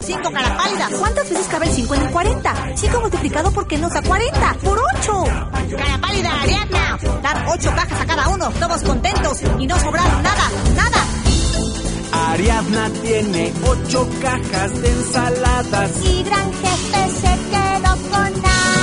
5, cara pálida. ¿Cuántas veces cabe el 5 en el 40? 5 multiplicado por qué nos da 40. ¡Por 8! Cara pálida, Ariadna. Dar 8 cajas a cada uno, todos contentos y no sobraron nada. Ariadna tiene 8 cajas de ensaladas. Y Gran Jefe se quedó con nada.